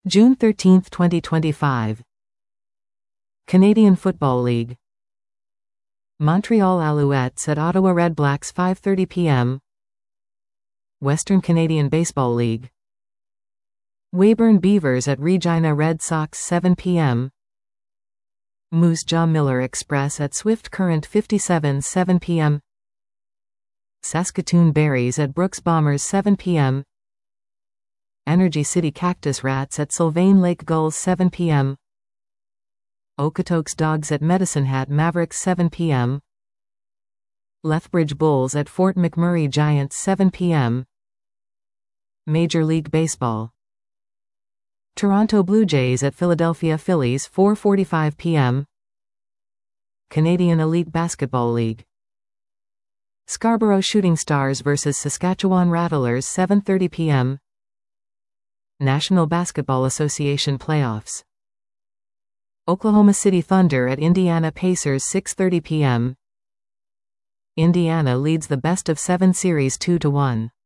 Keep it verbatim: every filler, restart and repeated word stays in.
June thirteenth, twenty twenty-five. Canadian Football League. Montreal Alouettes at Ottawa Redblacks five thirty p m Western Canadian Baseball League. Weyburn Beavers at Regina Red Sox seven p m Moose Jaw Miller Express at Swift Current fifty-seven seven p m Saskatoon Berries at Brooks Bombers seven p m Energy City Cactus Rats at Sylvain Lake Gulls seven p m Okotoks Dogs at Medicine Hat Mavericks seven p m Lethbridge Bulls at Fort McMurray Giants seven p m Major League Baseball. Toronto Blue Jays at Philadelphia Phillies four forty-five p m Canadian Elite Basketball League. Scarborough Shooting Stars versus Saskatchewan Rattlers seven thirty p m National Basketball Association Playoffs. Oklahoma City Thunder at Indiana Pacers six thirty p m Indiana leads the best of seven series two to one.